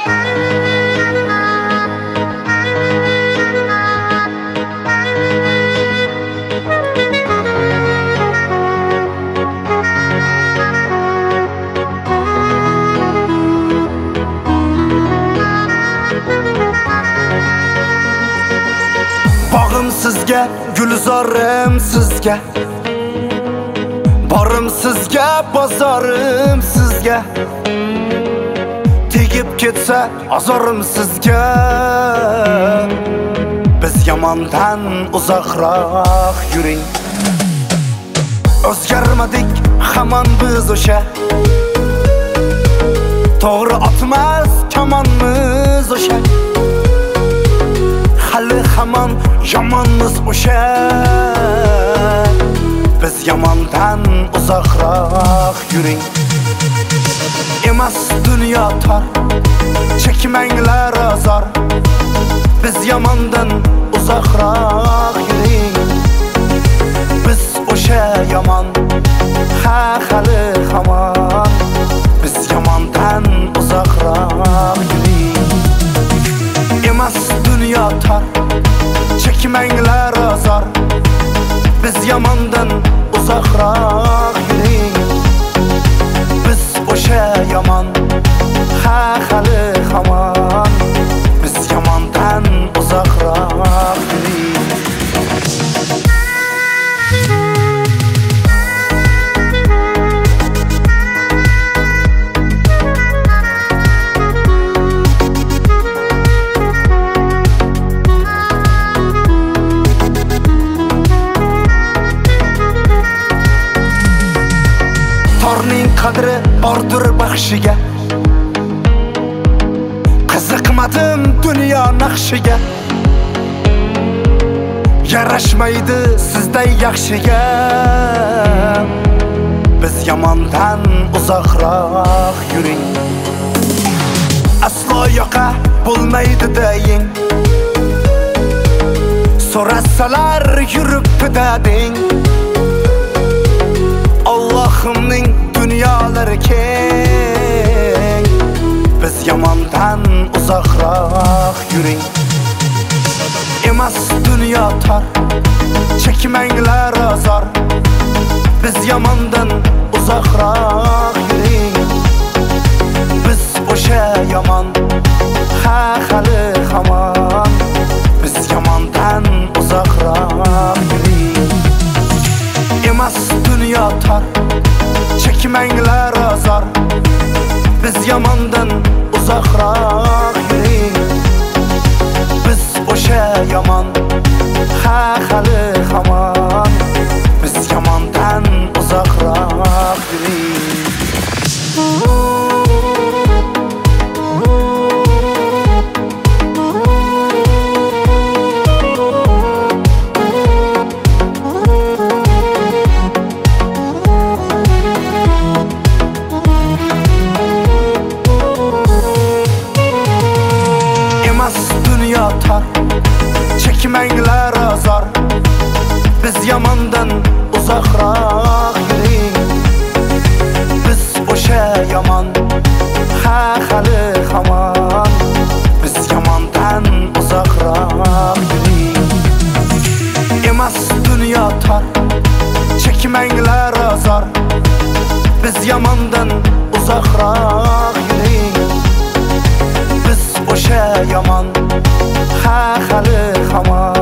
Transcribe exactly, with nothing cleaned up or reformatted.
Bağım sizga, gulzorim sizga, borim sizga, bozorim sizga. Tegib ketsa azorim sizga. Biz yomondan uzoqroq yuring. O'zgarmadik hamon biz o'sha. To'g'ri otmas kamonimiz o'sha. Hali hamon yomonmiz o'sha. Biz yomondan uzoqroq yuring. Emas dunyo tor, chekmanglar azor. Biz yomondan uzoqroq yuring. Biz o'sha yomon, ha hali hamon. Biz yomondan uzoqroq yuring. Emas dunyo tor, chekmanglar azor. Biz yomondan uzoqroq yuring. Biz o'sha yomon, ha hali hamon. Biz yomondan uzoqroq yuring. Torning qadri bordir baxshiga. Qiziqmadim dunyo naqshiga. Yarashmaydi sizday yaxshiga. Biz yomondan uzoqroq yuring. Aslo yoqa bo'lmaydi deng. So'rasalar yuribdi deng. Allohimning dunyolari keng. Biz yomondan uzoqroq yuring. Emas dunyo tor, chekmanglar azor. Biz yomondan uzoqroq yuring. Biz o'sha yomon, ha hali hamon. Biz yomondan uzoqroq yuring. Emas dunyo tor, chekmanglar azor. Biz yomondan uzoqroq yuring. Biz o'sha yomon, ha hali hamon. Biz yomondan uzoqroq yuring. Dunyo tor, chekmanglar azor. Biz yomondan uzoqroq yuring. Biz o'sha yomon, ha hali hamon. Biz yomondan uzoqroq yuring. Emas dunyo tor, chekmanglar azor. Biz yomondan uzoqroq yuring. Biz o'sha yomon, ha hali hamon.